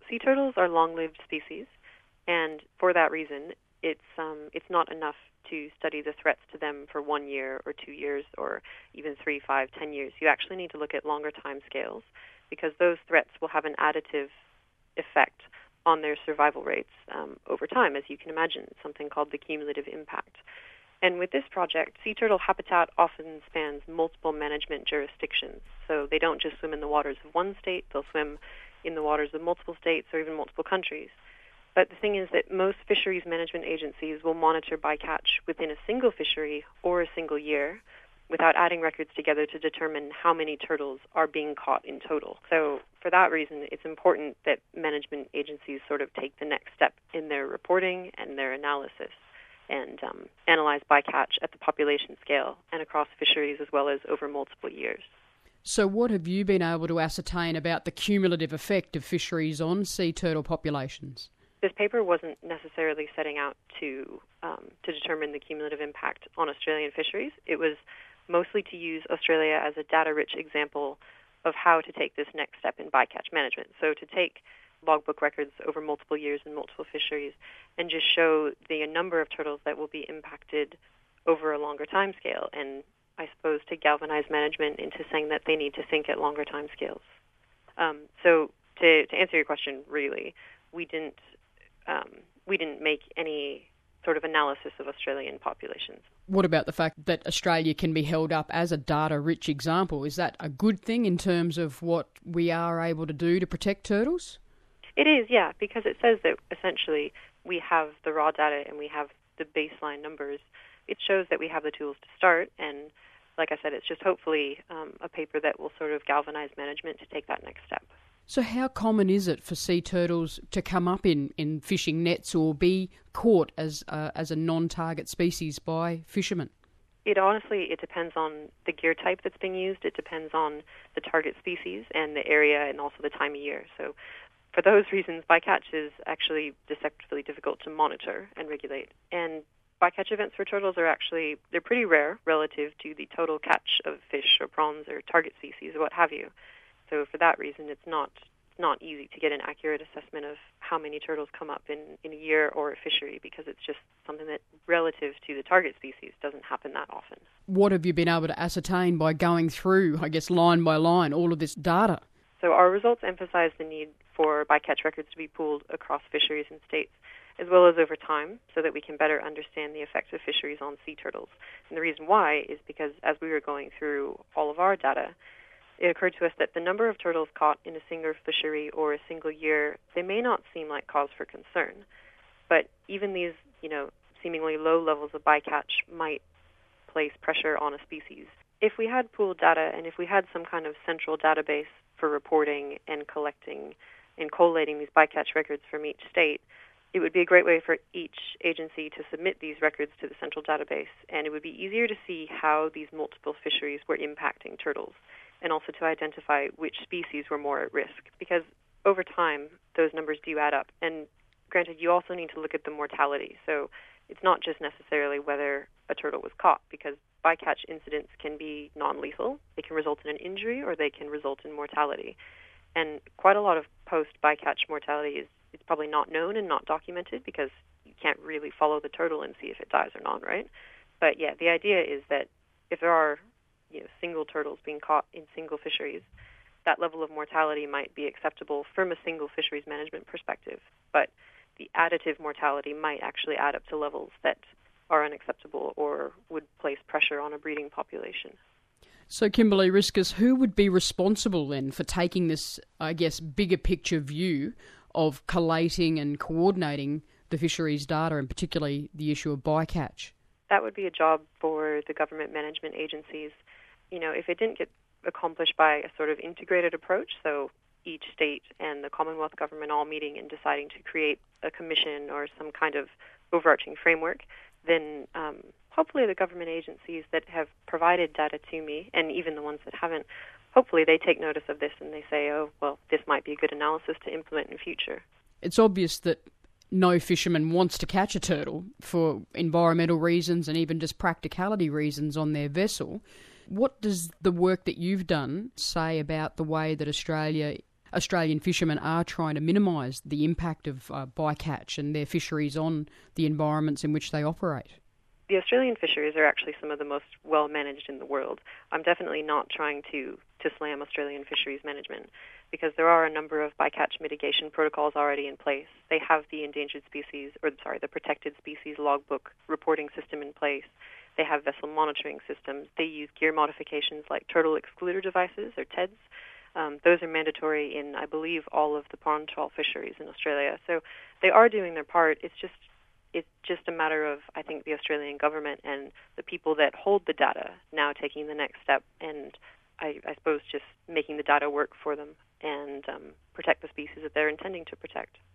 sea turtles are long-lived species, and for that reason, it's not enough to study the threats to them for 1 year or 2 years or even 3, 5, 10 years. You actually need to look at longer time scales because those threats will have an additive effect on their survival rates over time, as you can imagine, something called the cumulative impact. And with this project, sea turtle habitat often spans multiple management jurisdictions. So they don't just swim in the waters of one state, they'll swim in the waters of multiple states or even multiple countries. But the thing is that most fisheries management agencies will monitor bycatch within a single fishery or a single year without adding records together to determine how many turtles are being caught in total. So for that reason, it's important that management agencies sort of take the next step in their reporting and their analysis and analyze bycatch at the population scale and across fisheries as well as over multiple years. So what have you been able to ascertain about the cumulative effect of fisheries on sea turtle populations? This paper wasn't necessarily setting out to determine the cumulative impact on Australian fisheries. It was mostly to use Australia as a data-rich example of how to take this next step in bycatch management. So to take logbook records over multiple years and multiple fisheries and just show the number of turtles that will be impacted over a longer time scale, and I suppose to galvanize management into saying that they need to think at longer time scales. So to answer your question, really, we didn't make any sort of analysis of Australian populations. What about the fact that Australia can be held up as a data-rich example? Is that a good thing in terms of what we are able to do to protect turtles? It is, yeah, because it says that essentially we have the raw data and we have the baseline numbers. It shows that we have the tools to start, and like I said, it's just hopefully a paper that will sort of galvanize management to take that next step. So how common is it for sea turtles to come up in fishing nets or be caught as a non-target species by fishermen? It depends on the gear type that's being used. It depends on the target species and the area and also the time of year. So for those reasons, bycatch is actually deceptively difficult to monitor and regulate. And bycatch events for turtles they're pretty rare relative to the total catch of fish or prawns or target species or what have you. So for that reason, it's not easy to get an accurate assessment of how many turtles come up in a year or a fishery because it's just something that, relative to the target species, doesn't happen that often. What have you been able to ascertain by going through, I guess, line by line, all of this data? So our results emphasize the need for bycatch records to be pooled across fisheries and states, as well as over time, so that we can better understand the effects of fisheries on sea turtles. And the reason why is because as we were going through all of our data, it occurred to us that the number of turtles caught in a single fishery or a single year, they may not seem like cause for concern. But even these, seemingly low levels of bycatch might place pressure on a species. If we had pooled data and if we had some kind of central database for reporting and collecting and collating these bycatch records from each state, it would be a great way for each agency to submit these records to the central database, and it would be easier to see how these multiple fisheries were impacting turtles, and also to identify which species were more at risk, because over time, those numbers do add up. And granted, you also need to look at the mortality. So it's not just necessarily whether a turtle was caught, because bycatch incidents can be non-lethal. They can result in an injury or they can result in mortality. And quite a lot of post-bycatch mortality is probably not known and not documented because you can't really follow the turtle and see if it dies or not, right? But yeah, the idea is that if there are single turtles being caught in single fisheries, that level of mortality might be acceptable from a single fisheries management perspective, but the additive mortality might actually add up to levels that are unacceptable or would place pressure on a breeding population. So, Kimberly Riskus, who would be responsible then for taking this, I guess, bigger picture view of collating and coordinating the fisheries data, and particularly the issue of bycatch? That would be a job for the government management agencies. If it didn't get accomplished by a sort of integrated approach, so each state and the Commonwealth government all meeting and deciding to create a commission or some kind of overarching framework, then hopefully the government agencies that have provided data to me, and even the ones that haven't, hopefully they take notice of this and they say, oh, well, this might be a good analysis to implement in future. It's obvious that no fisherman wants to catch a turtle for environmental reasons and even just practicality reasons on their vessel. What does the work that you've done say about the way that Australia Australian fishermen are trying to minimise the impact of bycatch and their fisheries on the environments in which they operate? The Australian fisheries are actually some of the most well-managed in the world. I'm definitely not trying to slam Australian fisheries management, because there are a number of bycatch mitigation protocols already in place. They have the the protected species logbook reporting system in place. They have vessel monitoring systems. They use gear modifications like turtle excluder devices, or TEDs. Those are mandatory in, I believe, all of the pond trawl fisheries in Australia. So they are doing their part. It's just a matter of, I think, the Australian government and the people that hold the data now taking the next step, and I suppose just making the data work for them and protect the species that they're intending to protect.